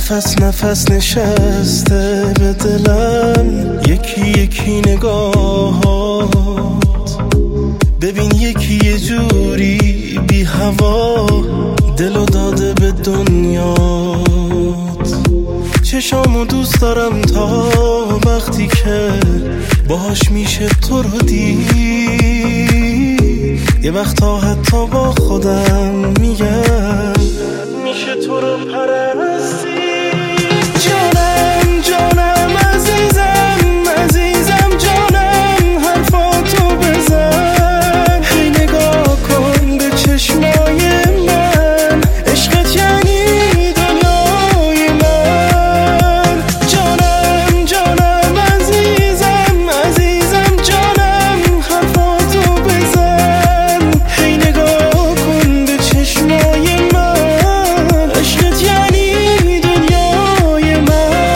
نفس نفس نشسته به دلم، یکی یکی نگاهات. ببین یکی یه جوری بی هوا دلو داده به دنیات. چشامو دوست دارم تا وقتی که باهاش میشه تو رو دید. یه وقتا حتی با خودم میگم میشه تو رو پرستی. جانم جانم عزیزم عزیزم جانم، حرفاتو بزن. هی نگاه کن به چشمای من، عشقت یعنی دنیای من. جانم جانم عزیزم عزیزم جانم، حرفاتو بزن. هی نگاه کن به چشمای من، عشقت یعنی دنیای من.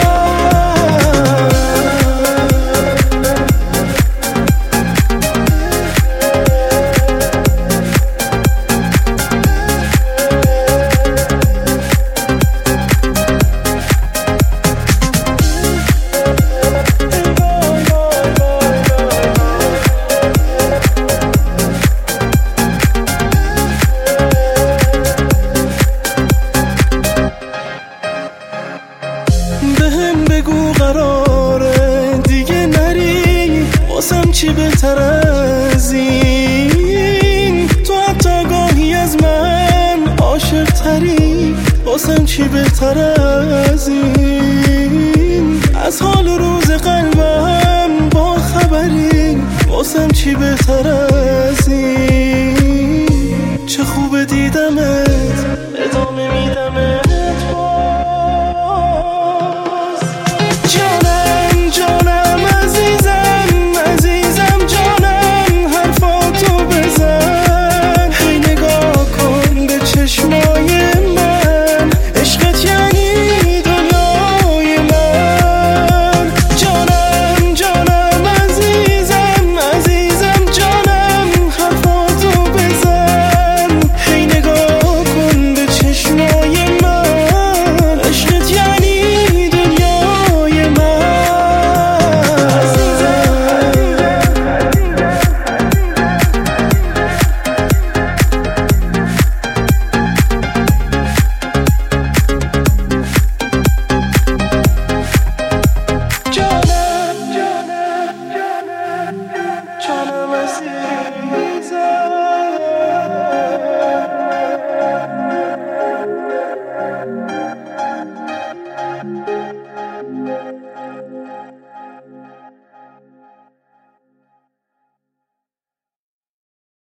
بهم بگو قراره دیگه نری، واسم چی بهتر از این؟ تو حتی گاهی از من عاشق تری، واسم چی بهتر از این؟ از حال روز قلبم با خبری، واسم چی بهتر از این؟ چه خوب دیدمت